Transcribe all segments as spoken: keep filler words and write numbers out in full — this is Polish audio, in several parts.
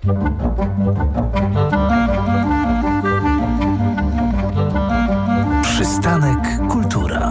Przystanek Kultura.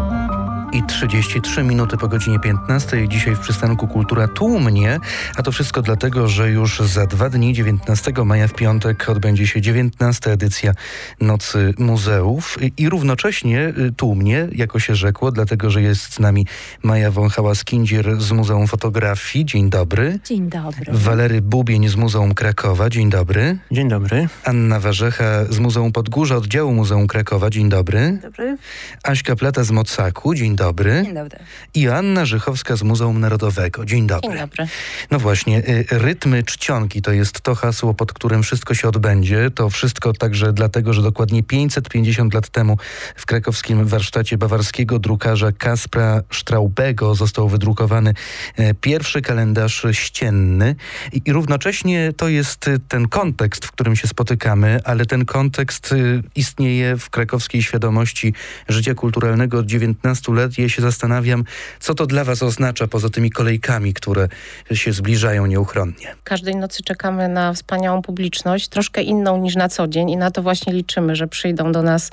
I trzydzieści trzy minuty po godzinie piętnastej. Dzisiaj w Przystanku Kultura tłumnie, a to wszystko dlatego, że już za dwa dni, dziewiętnastego maja w piątek, odbędzie się dziewiętnasta edycja Nocy Muzeów. I, i równocześnie tłumnie, jako się rzekło, dlatego, że jest z nami Maja Wąchała-Skindzier z Muzeum Fotografii. Dzień dobry. Dzień dobry. Walery Bubień z Muzeum Krakowa. Dzień dobry. Dzień dobry. Anna Warzecha z Muzeum Podgórza, oddziału Muzeum Krakowa. Dzień dobry. Dobry. Aśka Plata z Mocaku. Dzień dobry. Dzień dobry. I Joanna Żychowska z Muzeum Narodowego. Dzień dobry. Dzień dobry. No właśnie, y, rytmy czcionki to jest to hasło, pod którym wszystko się odbędzie. To wszystko także dlatego, że dokładnie pięćset pięćdziesiąt lat temu w krakowskim warsztacie bawarskiego drukarza Kaspra Straubego został wydrukowany y, pierwszy kalendarz ścienny. I, I równocześnie to jest y, ten kontekst, w którym się spotykamy, ale ten kontekst y, istnieje w krakowskiej świadomości życia kulturalnego od dziewiętnastu lat. Ja się zastanawiam, co to dla was oznacza poza tymi kolejkami, które się zbliżają nieuchronnie. Każdej nocy czekamy na wspaniałą publiczność, troszkę inną niż na co dzień i na to właśnie liczymy, że przyjdą do nas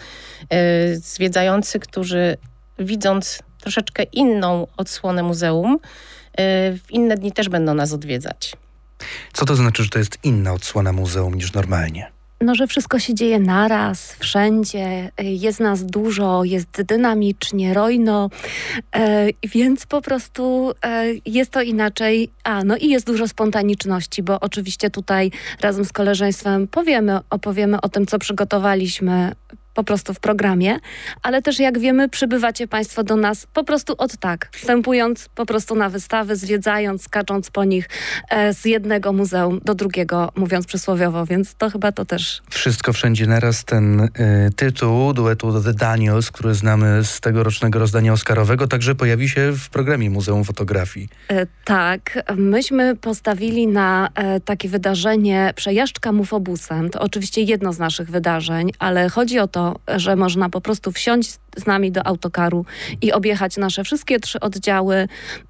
y, zwiedzający, którzy widząc troszeczkę inną odsłonę muzeum, y, w inne dni też będą nas odwiedzać. Co to znaczy, że to jest inna odsłona muzeum niż normalnie? No, że wszystko się dzieje naraz, wszędzie, jest nas dużo, jest dynamicznie, rojno, e, więc po prostu e, jest to inaczej. A, no i jest dużo spontaniczności, bo oczywiście tutaj razem z koleżeństwem powiemy, opowiemy o tym, co przygotowaliśmy po prostu w programie, ale też jak wiemy, przybywacie Państwo do nas po prostu od tak, wstępując po prostu na wystawy, zwiedzając, skacząc po nich e, z jednego muzeum do drugiego, mówiąc przysłowiowo, więc to chyba to też. Wszystko wszędzie naraz, ten y, tytuł duetu The Daniels, który znamy z tegorocznego rozdania oscarowego, także pojawi się w programie Muzeum Fotografii. E, tak, myśmy postawili na e, takie wydarzenie Przejażdżka mufobusem. To oczywiście jedno z naszych wydarzeń, ale chodzi o to, że można po prostu wsiąść z nami do autokaru i objechać nasze wszystkie trzy oddziały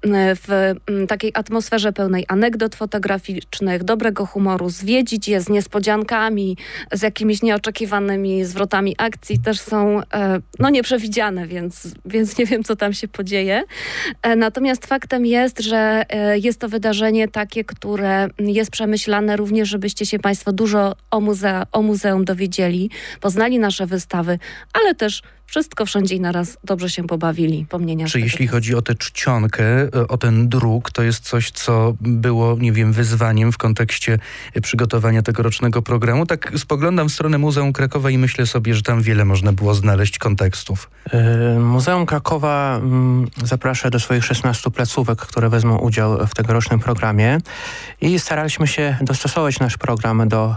w takiej atmosferze pełnej anegdot fotograficznych, dobrego humoru, zwiedzić je z niespodziankami, z jakimiś nieoczekiwanymi zwrotami akcji. Też są no nieprzewidziane, więc, więc nie wiem, co tam się podzieje. Natomiast faktem jest, że jest to wydarzenie takie, które jest przemyślane również, żebyście się Państwo dużo o, muze- o muzeum dowiedzieli, poznali nasze wystawy, ale też wszystko wszędzie i naraz dobrze się pobawili. Pomnienia. Czy jeśli chodzi o tę czcionkę, o ten druk, to jest coś, co było, nie wiem, wyzwaniem w kontekście przygotowania tegorocznego programu? Tak spoglądam w stronę Muzeum Krakowa i myślę sobie, że tam wiele można było znaleźć kontekstów. Muzeum Krakowa zaprasza do swoich szesnastu placówek, które wezmą udział w tegorocznym programie i staraliśmy się dostosować nasz program do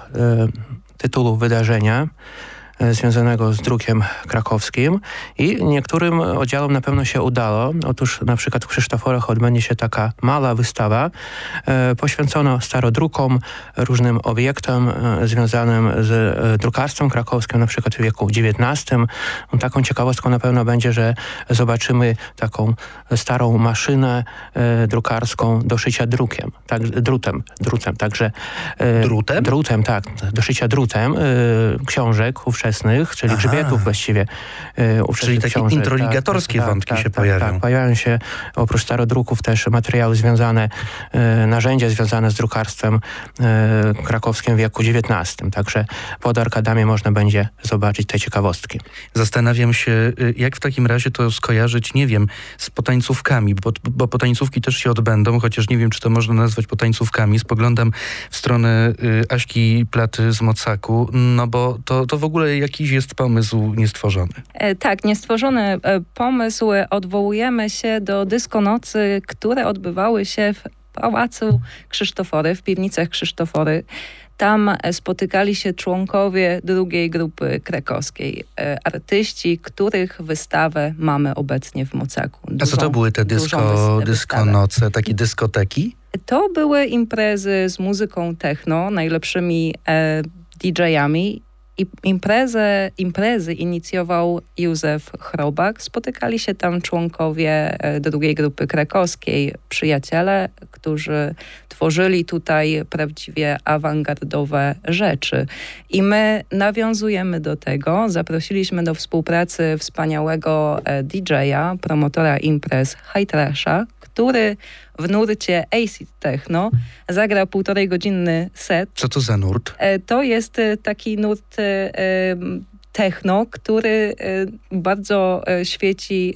tytułu wydarzenia związanego z drukiem krakowskim i niektórym oddziałom na pewno się udało. Otóż na przykład w Krzysztoforach odbędzie się taka mała wystawa e, poświęcona starodrukom, różnym obiektom e, związanym z e, drukarstwem krakowskim, na przykład w wieku dziewiętnastym. Taką ciekawostką na pewno będzie, że zobaczymy taką starą maszynę e, drukarską do szycia drukiem, tak, drutem, drutem, także e, drutem? Drutem, tak, do szycia drutem e, książek ówczesnych, czyli Aha. grzbietów właściwie. Yy, czyli takie książek. introligatorskie tak, wątki tak, się tak, pojawią. Tak, pojawiają się oprócz starodruków też materiały związane, yy, narzędzia związane z drukarstwem yy, krakowskim w wieku dziewiętnastym. Także pod Arkadami można będzie zobaczyć te ciekawostki. Zastanawiam się, jak w takim razie to skojarzyć, nie wiem, z potańcówkami, bo, bo potańcówki też się odbędą, chociaż nie wiem, czy to można nazwać potańcówkami. Spoglądam w stronę y, Aśki Platy z Mocaku, no bo to, to w ogóle jakiś jest pomysł niestworzony. E, tak, niestworzony e, pomysł. Odwołujemy się do dyskonocy, które odbywały się w Pałacu Krzysztofory, w piwnicach Krzysztofory. Tam spotykali się członkowie drugiej grupy krakowskiej. E, artyści, których wystawę mamy obecnie w Mocaku. Dużą, A co to były te dysko, dyskonoce, takie dyskoteki? To były imprezy z muzyką techno, najlepszymi e, didżejami I imprezę, imprezy inicjował Józef Chrobak. Spotykali się tam członkowie drugiej grupy krakowskiej, przyjaciele, którzy tworzyli tutaj prawdziwie awangardowe rzeczy. I my nawiązujemy do tego. Zaprosiliśmy do współpracy wspaniałego D J-a, promotora imprez High Trasha, który w nurcie acid techno zagra półtorej godzinny set. Co to za nurt? To jest taki nurt techno, który bardzo świeci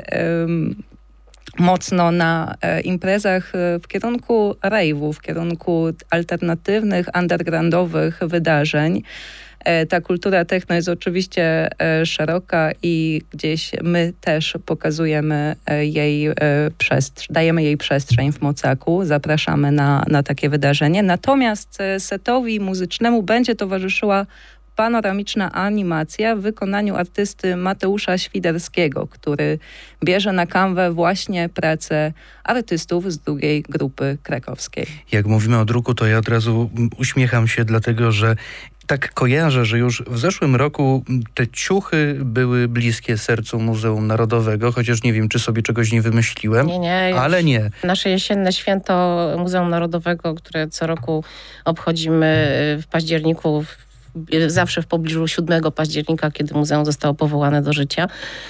mocno na imprezach w kierunku rave'u, w kierunku alternatywnych, undergroundowych wydarzeń. Ta kultura techno jest oczywiście szeroka i gdzieś my też pokazujemy jej przestrzeń, dajemy jej przestrzeń w Mocaku, zapraszamy na, na takie wydarzenie. Natomiast setowi muzycznemu będzie towarzyszyła panoramiczna animacja w wykonaniu artysty Mateusza Świderskiego, który bierze na kanwę właśnie pracę artystów z drugiej grupy krakowskiej. Jak mówimy o druku, to ja od razu uśmiecham się, dlatego że tak kojarzę, że już w zeszłym roku te ciuchy były bliskie sercu Muzeum Narodowego, chociaż nie wiem, czy sobie czegoś nie wymyśliłem, nie, nie, ale nie. Nasze jesienne święto Muzeum Narodowego, które co roku obchodzimy w październiku, zawsze w pobliżu siódmego października, kiedy muzeum zostało powołane do życia.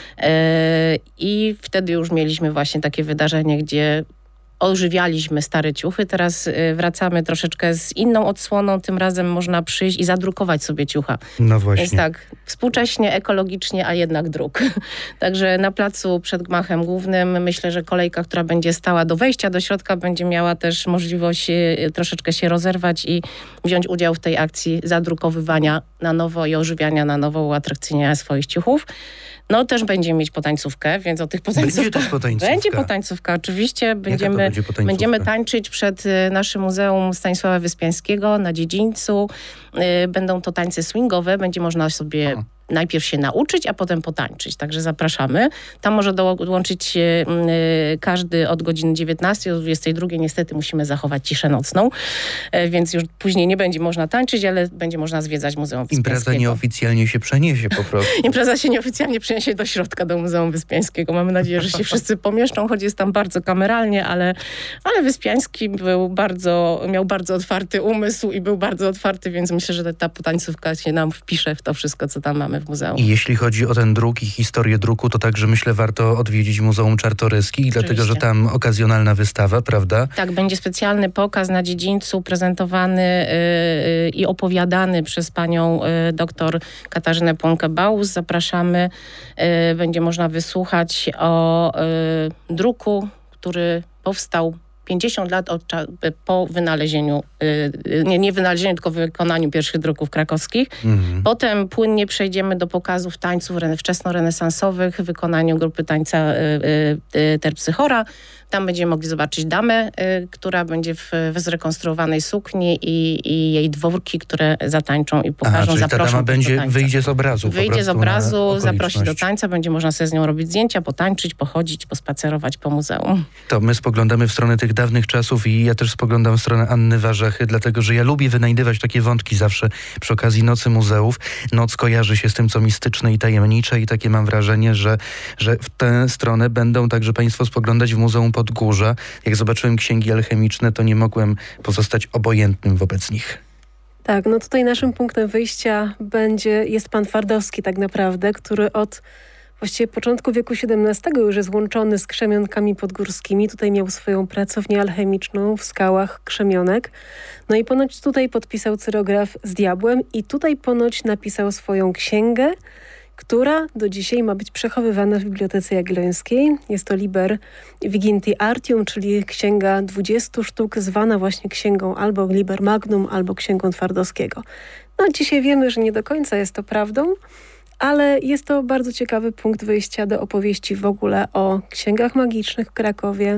I wtedy już mieliśmy właśnie takie wydarzenie, gdzie ożywialiśmy stare ciuchy. Teraz wracamy troszeczkę z inną odsłoną. Tym razem można przyjść i zadrukować sobie ciucha. No właśnie. Więc tak, współcześnie, ekologicznie, a jednak druk. Także na placu przed gmachem głównym myślę, że kolejka, która będzie stała do wejścia do środka, będzie miała też możliwość troszeczkę się rozerwać i wziąć udział w tej akcji zadrukowywania na nowo i ożywiania na nowo, uatrakcyjniania swoich ciuchów. No też będziemy mieć potańcówkę, więc o tych potańcówkach... Będzie też potańcówka. Będzie potańcówka, oczywiście. Będziemy, będzie potańcówka? będziemy tańczyć przed naszym Muzeum Stanisława Wyspiańskiego na dziedzińcu. Będą to tańce swingowe, będzie można sobie... O. najpierw się nauczyć, a potem potańczyć. Także zapraszamy. Tam może dołączyć się y, każdy od godziny dziewiętnastej do dwudziestej drugiej. Niestety musimy zachować ciszę nocną, y, więc już później nie będzie można tańczyć, ale będzie można zwiedzać Muzeum Wyspiańskiego. Impreza nieoficjalnie się przeniesie po prostu. Impreza się nieoficjalnie przeniesie do środka, do Muzeum Wyspiańskiego. Mamy nadzieję, że się wszyscy pomieszczą, choć jest tam bardzo kameralnie, ale, ale Wyspiański był bardzo, miał bardzo otwarty umysł i był bardzo otwarty, więc myślę, że ta potańcówka się nam wpisze w to wszystko, co tam mamy w muzeum. I jeśli chodzi o ten druk i historię druku, to także myślę warto odwiedzić Muzeum Czartoryskich, dlatego że tam okazjonalna wystawa, prawda? Tak, będzie specjalny pokaz na dziedzińcu prezentowany yy, i opowiadany przez panią yy, doktor Katarzynę Płonkę-Baus. Zapraszamy. Yy, będzie można wysłuchać o yy, druku, który powstał pięćdziesiąt lat od, po wynalezieniu, nie, nie wynalezieniu, tylko wykonaniu pierwszych druków krakowskich. Mhm. Potem płynnie przejdziemy do pokazów tańców wczesnorenesansowych w wykonaniu grupy tańca Terpsychora. Tam będziemy mogli zobaczyć damę, y, która będzie w, w zrekonstruowanej sukni i, i jej dworki, które zatańczą i pokażą, Aha, czyli zaproszą ta dama będzie, wyjdzie z obrazu. Wyjdzie z obrazu, zaprosi do tańca, będzie można sobie z nią robić zdjęcia, potańczyć, pochodzić, pospacerować po muzeum. To my spoglądamy w stronę tych dawnych czasów i ja też spoglądam w stronę Anny Warzachy, dlatego że ja lubię wynajdywać takie wątki zawsze przy okazji Nocy Muzeów. Noc kojarzy się z tym, co mistyczne i tajemnicze i takie mam wrażenie, że, że w tę stronę będą także państwo spoglądać w Muzeum Podgórza. Jak zobaczyłem księgi alchemiczne, to nie mogłem pozostać obojętnym wobec nich. Tak, no tutaj naszym punktem wyjścia będzie, jest pan Twardowski tak naprawdę, który od właściwie początku wieku siedemnastego już jest łączony z krzemionkami podgórskimi. Tutaj miał swoją pracownię alchemiczną w skałach Krzemionek. No i ponoć tutaj podpisał cyrograf z diabłem i tutaj ponoć napisał swoją księgę, która do dzisiaj ma być przechowywana w Bibliotece Jagiellońskiej. Jest to Liber Viginti Artium, czyli księga dwudziestu sztuk, zwana właśnie księgą albo Liber Magnum, albo księgą Twardowskiego. No dzisiaj wiemy, że nie do końca jest to prawdą, ale jest to bardzo ciekawy punkt wyjścia do opowieści w ogóle o księgach magicznych w Krakowie,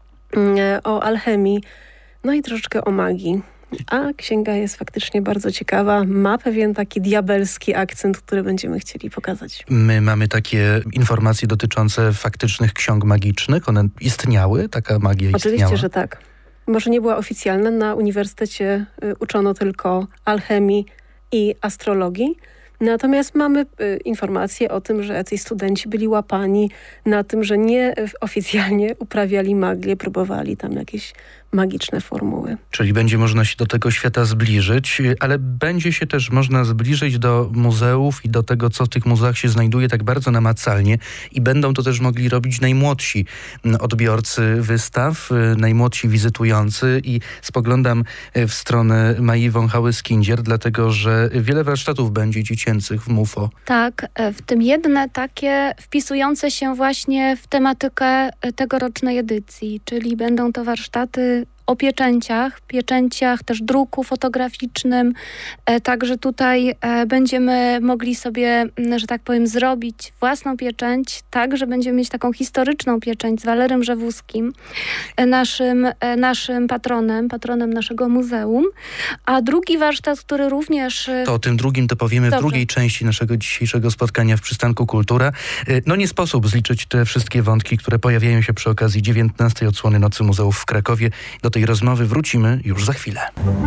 o alchemii, no i troszeczkę o magii. A księga jest faktycznie bardzo ciekawa. Ma pewien taki diabelski akcent, który będziemy chcieli pokazać. My mamy takie informacje dotyczące faktycznych ksiąg magicznych. One istniały? Taka magia istniała? Oczywiście, że tak. Może nie była oficjalna. Na uniwersytecie y, uczono tylko alchemii i astrologii. Natomiast mamy informacje o tym, że jacyś studenci byli łapani na tym, że nie oficjalnie uprawiali magię, próbowali tam jakieś magiczne formuły. Czyli będzie można się do tego świata zbliżyć, ale będzie się też można zbliżyć do muzeów i do tego, co w tych muzeach się znajduje tak bardzo namacalnie i będą to też mogli robić najmłodsi odbiorcy wystaw, najmłodsi wizytujący i spoglądam w stronę Mai Wąchały-Skindzier, dlatego że wiele warsztatów będzie dziecięcych w M U F O. Tak, w tym jedne takie wpisujące się właśnie w tematykę tegorocznej edycji, czyli będą to warsztaty o pieczęciach, pieczęciach też druku fotograficznym. E, także tutaj e, będziemy mogli sobie, że tak powiem, zrobić własną pieczęć, tak, że będziemy mieć taką historyczną pieczęć z Walerym Rzewuskim, e, naszym, e, naszym patronem, patronem naszego muzeum. A drugi warsztat, który również... E, to o tym drugim to powiemy Dobrze. w drugiej części naszego dzisiejszego spotkania w Przystanku Kultura. E, no nie sposób zliczyć te wszystkie wątki, które pojawiają się przy okazji dziewiętnastej odsłony Nocy Muzeów w Krakowie. Do tej rozmowy wrócimy już za chwilę.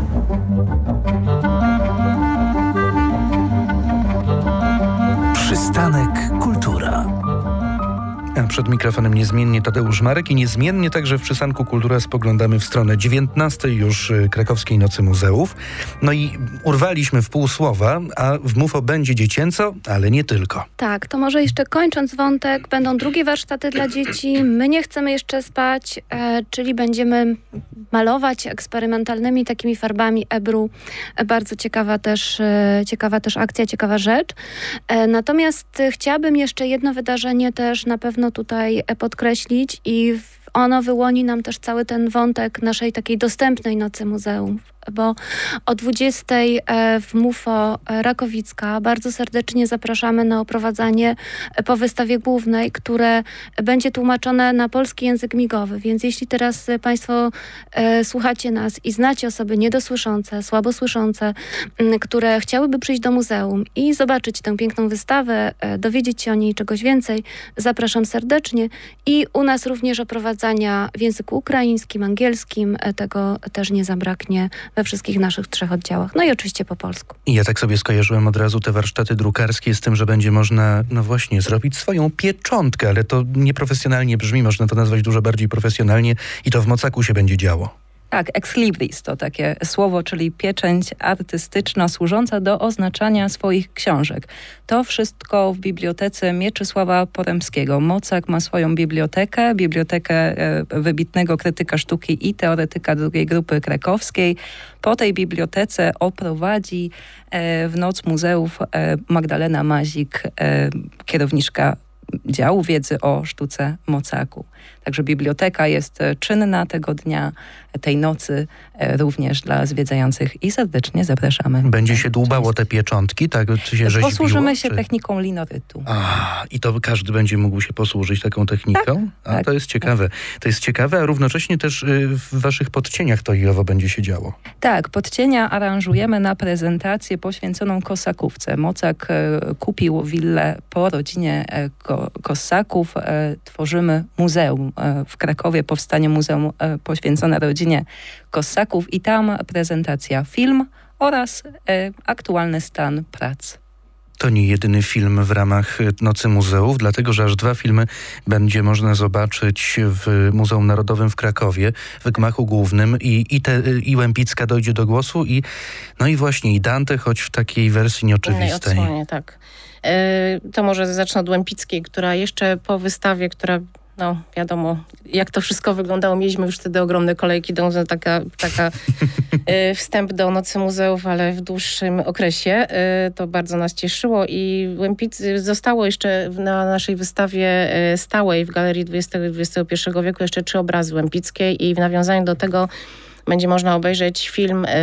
Przystanek Kultura. A przed mikrofonem niezmiennie Tadeusz Marek i niezmiennie także w Przystanku Kultura spoglądamy w stronę dziewiętnastej już Krakowskiej Nocy Muzeów. No i urwaliśmy w pół słowa, a w M U F O będzie dziecięco, ale nie tylko. Tak, to może jeszcze kończąc wątek, będą drugie warsztaty dla dzieci. My nie chcemy jeszcze spać, e, czyli będziemy malować eksperymentalnymi takimi farbami ebru. E, bardzo ciekawa też, e, ciekawa też akcja, ciekawa rzecz. E, natomiast e, chciałabym jeszcze jedno wydarzenie też na pewno tutaj podkreślić i ono wyłoni nam też cały ten wątek naszej takiej dostępnej Nocy Muzeum, bo o dwudziestej w M U F O Rakowicka bardzo serdecznie zapraszamy na oprowadzanie po wystawie głównej, które będzie tłumaczone na polski język migowy, więc jeśli teraz Państwo e, słuchacie nas i znacie osoby niedosłyszące, słabosłyszące, m, które chciałyby przyjść do muzeum i zobaczyć tę piękną wystawę, e, dowiedzieć się o niej czegoś więcej, zapraszam serdecznie i u nas również oprowadzania w języku ukraińskim, angielskim, e, tego też nie zabraknie we wszystkich naszych trzech oddziałach. No i oczywiście po polsku. I ja tak sobie skojarzyłem od razu te warsztaty drukarskie z tym, że będzie można, no właśnie, zrobić swoją pieczątkę, ale to nieprofesjonalnie brzmi, można to nazwać dużo bardziej profesjonalnie i to w Mocaku się będzie działo. Tak, ex libris to takie słowo, czyli pieczęć artystyczna służąca do oznaczania swoich książek. To wszystko w bibliotece Mieczysława Poremskiego. Mocak ma swoją bibliotekę, bibliotekę e, wybitnego krytyka sztuki i teoretyka drugiej grupy krakowskiej. Po tej bibliotece oprowadzi e, w Noc Muzeów e, Magdalena Mazik, e, kierowniczka działu wiedzy o sztuce Mocaku. Także biblioteka jest czynna tego dnia, tej nocy również dla zwiedzających i serdecznie zapraszamy. Będzie się dłubało te pieczątki, tak? Czy się rzeźbiło? Posłużymy się czy... techniką linorytu. A, i to każdy będzie mógł się posłużyć taką techniką? Tak, a tak, to jest ciekawe. Tak. To jest ciekawe, a równocześnie też w waszych podcieniach to i owo będzie się działo. Tak, podcienia aranżujemy na prezentację poświęconą Kosakówce. Mocak e, kupił willę po rodzinie e, ko, Kosaków. E, tworzymy muzeum. E, w Krakowie powstanie muzeum e, poświęcone rodzinie Kosaków i tam prezentacja film oraz e, aktualny stan prac. To nie jedyny film w ramach Nocy Muzeów, dlatego że aż dwa filmy będzie można zobaczyć w Muzeum Narodowym w Krakowie, w gmachu głównym i, i, te, i Łempicka dojdzie do głosu i no i właśnie i Dante, choć w takiej wersji nieoczywistej. Innej odsłonie, tak. E, to może zacznę od Łempickiej, która jeszcze po wystawie, która no wiadomo, jak to wszystko wyglądało. Mieliśmy już wtedy ogromne kolejki, dążę taka, taka y, wstęp do Nocy Muzeów, ale w dłuższym okresie. Y, to bardzo nas cieszyło i Łempicy zostało jeszcze na naszej wystawie y, stałej w Galerii dwudziestego i dwudziestego pierwszego wieku jeszcze trzy obrazy Łempickie i w nawiązaniu do tego będzie można obejrzeć film, y,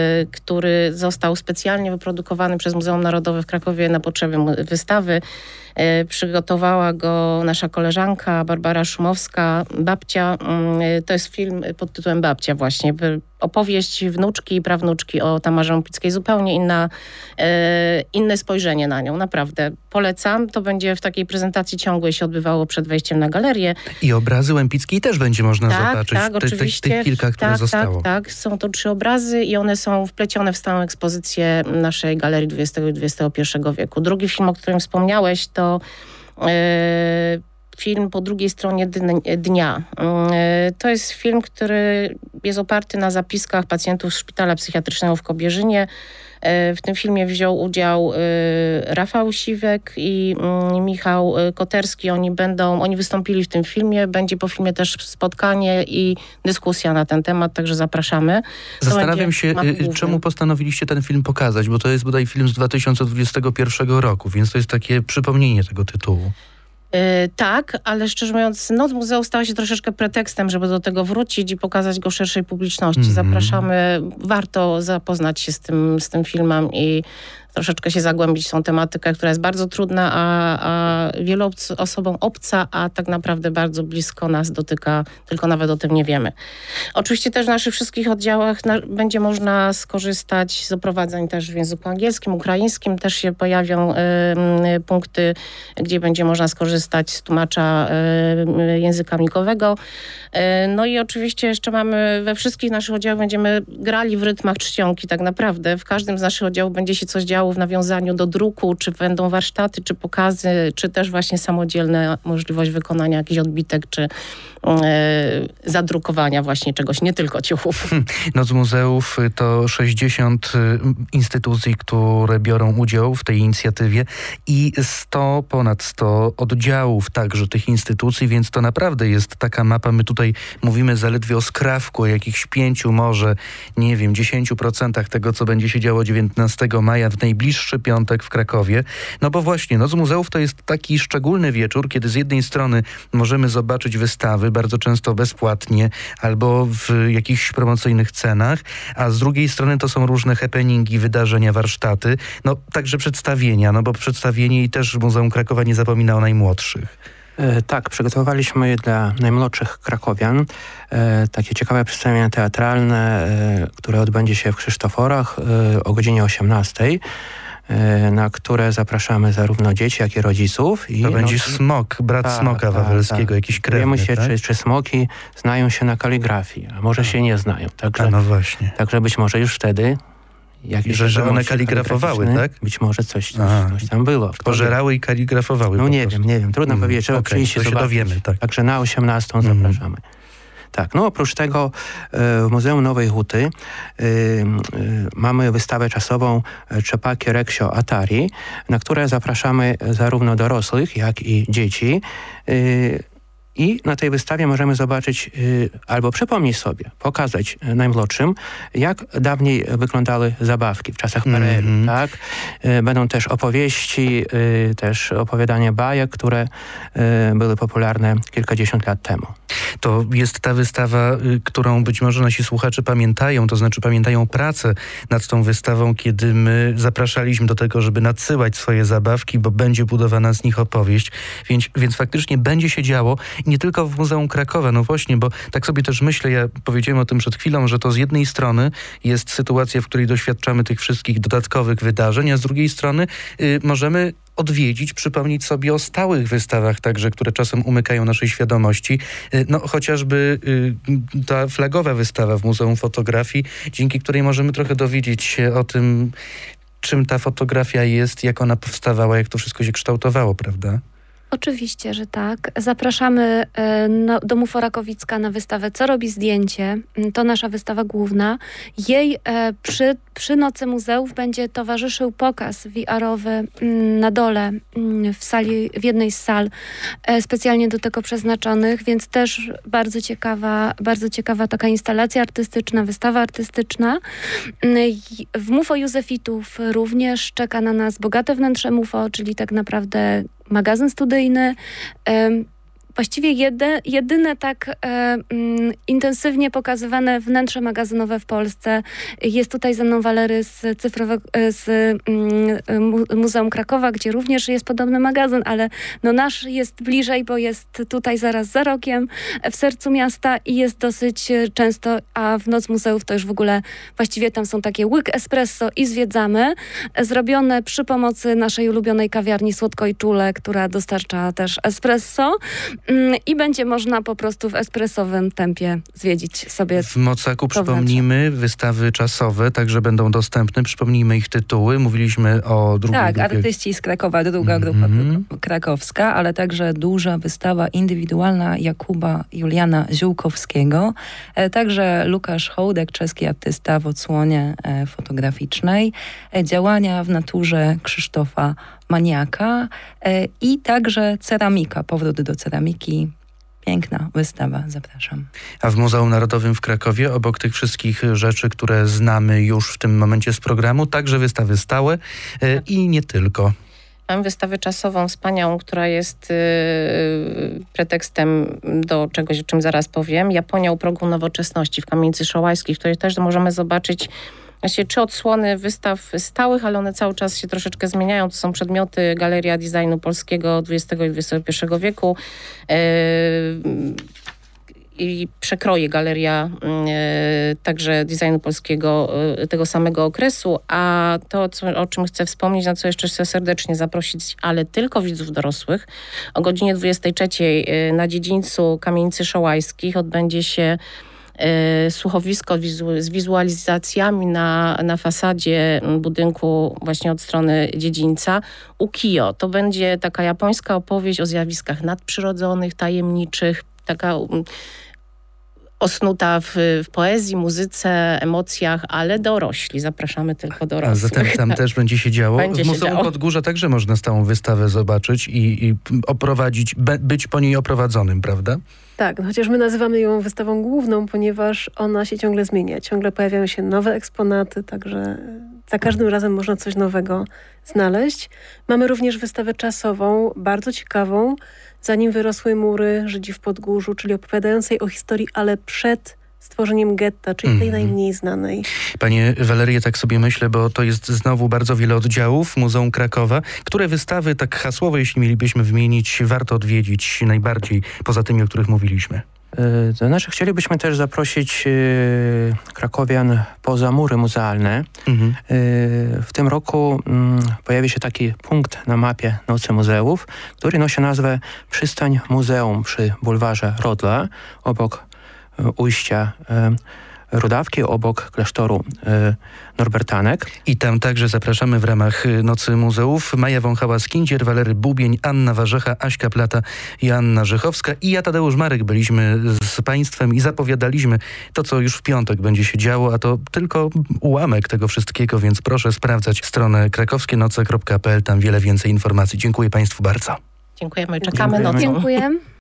który został specjalnie wyprodukowany przez Muzeum Narodowe w Krakowie na potrzeby wystawy. Y, przygotowała go nasza koleżanka Barbara Szumowska, Babcia. Y, to jest film pod tytułem Babcia właśnie. opowieść wnuczki i prawnuczki o Tamarze Mupickiej. Zupełnie inna, e, inne spojrzenie na nią. Naprawdę polecam. To będzie w takiej prezentacji ciągłej się odbywało przed wejściem na galerię. I obrazy Łępickiej też będzie można tak, zobaczyć. Tak, Ty, oczywiście. Tych kilka, które tak, zostało. Tak, tak. Są to trzy obrazy i one są wplecione w stałą ekspozycję naszej Galerii dwudziestego i dwudziestego pierwszego wieku. Drugi film, o którym wspomniałeś, to e, film Po drugiej stronie dnia. To jest film, który jest oparty na zapiskach pacjentów Szpitala Psychiatrycznego w Kobierzynie. W tym filmie wziął udział Rafał Siwek i Michał Koterski. Oni będą, oni wystąpili w tym filmie. Będzie po filmie też spotkanie i dyskusja na ten temat, także zapraszamy. Zastanawiam się, czemu postanowiliście ten film pokazać, bo to jest bodaj film z dwa tysiące dwudziestego pierwszego roku, więc to jest takie przypomnienie tego tytułu. Yy, tak, ale szczerze mówiąc, Noc Muzeum stała się troszeczkę pretekstem, żeby do tego wrócić i pokazać go szerszej publiczności. Mm-hmm. Zapraszamy, warto zapoznać się z tym, z tym filmem i troszeczkę się zagłębić w tą tematykę, która jest bardzo trudna, a, a wielu obc- osobom obca, a tak naprawdę bardzo blisko nas dotyka, tylko nawet o tym nie wiemy. Oczywiście też w naszych wszystkich oddziałach na, będzie można skorzystać z opracowań też w języku angielskim, ukraińskim. Też się pojawią y, y, punkty, gdzie będzie można skorzystać z tłumacza y, języka migowego. Y, no i oczywiście jeszcze mamy we wszystkich naszych oddziałach będziemy grali w rytmach czcionki tak naprawdę. W każdym z naszych oddziałów będzie się coś działo w nawiązaniu do druku, czy będą warsztaty, czy pokazy, czy też właśnie samodzielna możliwość wykonania jakichś odbitek, czy yy, zadrukowania właśnie czegoś, nie tylko ciuchów. Noc Muzeów to sześćdziesiąt instytucji, które biorą udział w tej inicjatywie i sto, ponad sto oddziałów także tych instytucji, więc to naprawdę jest taka mapa. My tutaj mówimy zaledwie o skrawku, o jakichś pięciu, może, nie wiem, dziesięciu procentach tego, co będzie się działo dziewiętnastego maja w najbliższy piątek w Krakowie. No bo właśnie, Noc Muzeów to jest taki szczególny wieczór, kiedy z jednej strony możemy zobaczyć wystawy, bardzo często bezpłatnie, albo w jakichś promocyjnych cenach, a z drugiej strony to są różne happeningi, wydarzenia, warsztaty, no także przedstawienia, no bo przedstawienie i też Muzeum Krakowa nie zapomina o najmłodszych. E, tak, przygotowaliśmy dla najmłodszych krakowian e, takie ciekawe przedstawienie teatralne, e, które odbędzie się w Krzysztoforach e, o godzinie osiemnastej. Na które zapraszamy zarówno dzieci, jak i rodziców. I to no, będzie smok, brat ta, smoka ta, wawelskiego, ta. jakiś krewny, Wiemy się, tak? czy, czy smoki znają się na kaligrafii, a może a. się nie znają. Także, a no właśnie. Także być może już wtedy... Jak że, że one kaligrafowały, tak? Być może coś, coś, coś tam było. Pożerały i kaligrafowały. No nie wiem, nie wiem. Trudno mm, powiedzieć. Trzeba okay, przyjść to się zobaczyć. dowiemy, tak. Także na osiemnastą mm. zapraszamy. Tak, no oprócz tego w Muzeum Nowej Huty y, y, mamy wystawę czasową Czepaki Reksio Atari, na które zapraszamy zarówno dorosłych, jak i dzieci. Y, I na tej wystawie możemy zobaczyć y, albo przypomnieć sobie, pokazać najmłodszym, jak dawniej wyglądały zabawki w czasach P R L-u. Mm-hmm. Tak? Y, będą też opowieści, y, też opowiadania bajek, które y, były popularne kilkadziesiąt lat temu. To jest ta wystawa, y, którą być może nasi słuchacze pamiętają, to znaczy pamiętają pracę nad tą wystawą, kiedy my zapraszaliśmy do tego, żeby nadsyłać swoje zabawki, bo będzie budowana z nich opowieść. Więc, więc faktycznie będzie się działo. I nie tylko w Muzeum Krakowa, no właśnie, bo tak sobie też myślę, ja powiedziałem o tym przed chwilą, że to z jednej strony jest sytuacja, w której doświadczamy tych wszystkich dodatkowych wydarzeń, a z drugiej strony y, możemy odwiedzić, przypomnieć sobie o stałych wystawach także, które czasem umykają naszej świadomości. No chociażby y, ta flagowa wystawa w Muzeum Fotografii, dzięki której możemy trochę dowiedzieć się o tym, czym ta fotografia jest, jak ona powstawała, jak to wszystko się kształtowało, prawda? Oczywiście, że tak. Zapraszamy e, no, do Muforakowicka na wystawę Co robi zdjęcie. To nasza wystawa główna. Jej e, przy, przy Nocy Muzeów będzie towarzyszył pokaz V R-owy m, na dole m, w sali, w jednej z sal e, specjalnie do tego przeznaczonych, więc też bardzo ciekawa, bardzo ciekawa taka instalacja artystyczna, wystawa artystyczna. W Mufo Józefitów również czeka na nas bogate wnętrze Mufo, czyli tak naprawdę magazyn studyjny, właściwie jedy, jedyne tak e, mm, intensywnie pokazywane wnętrze magazynowe w Polsce. Jest tutaj ze mną Walery z cyfrowego, z mm, Muzeum Krakowa, gdzie również jest podobny magazyn, ale no nasz jest bliżej, bo jest tutaj zaraz za rogiem, w sercu miasta i jest dosyć często, a w Noc Muzeów to już w ogóle właściwie tam są takie łyk espresso i zwiedzamy, zrobione przy pomocy naszej ulubionej kawiarni Słodko i Czule, która dostarcza też espresso i będzie można po prostu w espressowym tempie zwiedzić sobie. W Mocaku, przypomnijmy, wystawy czasowe także będą dostępne. Przypomnijmy ich tytuły. Mówiliśmy o drugiej Tak, grupie. artyści z Krakowa, druga grupa Mm-hmm. krakowska, ale także duża wystawa indywidualna Jakuba Juliana Ziółkowskiego. E, także Łukasz Hołdek, czeski artysta w odsłonie e, fotograficznej. E, działania w naturze Krzysztofa Maniaka e, i także ceramika, powrót do ceramiki. Piękna wystawa, zapraszam. A w Muzeum Narodowym w Krakowie, obok tych wszystkich rzeczy, które znamy już w tym momencie z programu, także wystawy stałe e, i nie tylko. Mam wystawę czasową wspaniałą, która jest yy, pretekstem do czegoś, o czym zaraz powiem. Japonia u progu nowoczesności w Kamienicy Szołajskiej, w której też możemy zobaczyć właśnie trzy odsłony wystaw stałych, ale one cały czas się troszeczkę zmieniają. To są przedmioty Galeria Designu Polskiego dwudziestego i dwudziestego pierwszego wieku. Yy, i przekroje Galeria y, także designu polskiego y, tego samego okresu, a to, co, o czym chcę wspomnieć, na co jeszcze chcę serdecznie zaprosić, ale tylko widzów dorosłych, o godzinie dwudziestej trzeciej y, na dziedzińcu Kamienicy Szołajskich odbędzie się y, słuchowisko wizu- z wizualizacjami na, na fasadzie budynku właśnie od strony dziedzińca Ukiyo. To będzie taka japońska opowieść o zjawiskach nadprzyrodzonych, tajemniczych, taka osnuta w, w poezji, muzyce, emocjach, ale dorośli. Zapraszamy tylko dorosłych. A zatem tam też będzie się działo. Będzie w Muzeum działo. Podgórza także można stałą wystawę zobaczyć i, i oprowadzić, be, być po niej oprowadzonym, prawda? Tak, no chociaż my nazywamy ją wystawą główną, ponieważ ona się ciągle zmienia. Ciągle pojawiają się nowe eksponaty, także za każdym razem można coś nowego znaleźć. Mamy również wystawę czasową, bardzo ciekawą, Zanim wyrosły mury, Żydzi w Podgórzu, czyli opowiadającej o historii, ale przed stworzeniem getta, czyli tej mm. najmniej znanej. Panie Walerie, tak sobie myślę, bo to jest znowu bardzo wiele oddziałów Muzeum Krakowa. Które wystawy, tak hasłowo, jeśli mielibyśmy wymienić, warto odwiedzić najbardziej, poza tymi, o których mówiliśmy? To znaczy, chcielibyśmy też zaprosić y, krakowian poza mury muzealne. Mhm. Y, w tym roku y, pojawi się taki punkt na mapie Nocy Muzeów, który nosi nazwę Przystań Muzeum przy bulwarze Rodla, obok y, ujścia y, Rudawki, obok klasztoru y, Norbertanek. I tam także zapraszamy w ramach Nocy Muzeów. Maja Wąchała-Skindzier, Walery Bubień, Anna Warzecha, Aśka Plata i Anna Rzechowska. I ja, Tadeusz Marek, byliśmy z państwem i zapowiadaliśmy to, co już w piątek będzie się działo, a to tylko ułamek tego wszystkiego, więc proszę sprawdzać stronę krakowskienoce kropka p l. Tam wiele więcej informacji. Dziękuję państwu bardzo. Dziękujemy. Czekamy nocą. Dziękuję.